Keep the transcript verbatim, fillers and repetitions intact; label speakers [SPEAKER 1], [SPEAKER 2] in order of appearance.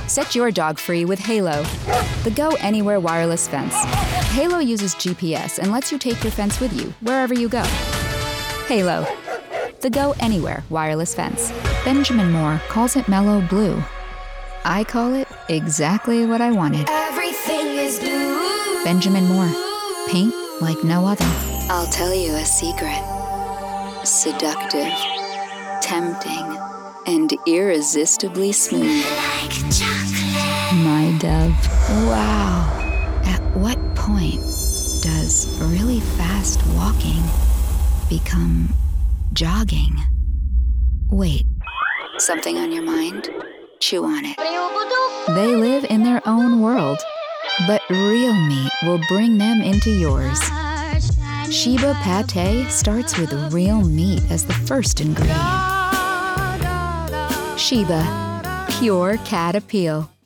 [SPEAKER 1] Set your dog free with Halo, the Go Anywhere wireless fence. Halo uses G P S and lets you take your fence with you wherever you go. Halo, the Go Anywhere wireless fence. Benjamin Moore calls it mellow blue. I call it exactly what I wanted.
[SPEAKER 2] Everything is blue.
[SPEAKER 1] Benjamin Moore, paint like no other.
[SPEAKER 3] I'll tell you a secret. Seductive, tempting, and irresistibly smooth.
[SPEAKER 2] Like chocolate.
[SPEAKER 3] My dove. Wow. At what point does really fast walking become jogging? Wait, something on your mind? Chew on it.
[SPEAKER 1] They live in their own world, but real meat will bring them into yours. Sheba Pate starts with real meat as the first ingredient. Sheba, pure cat appeal.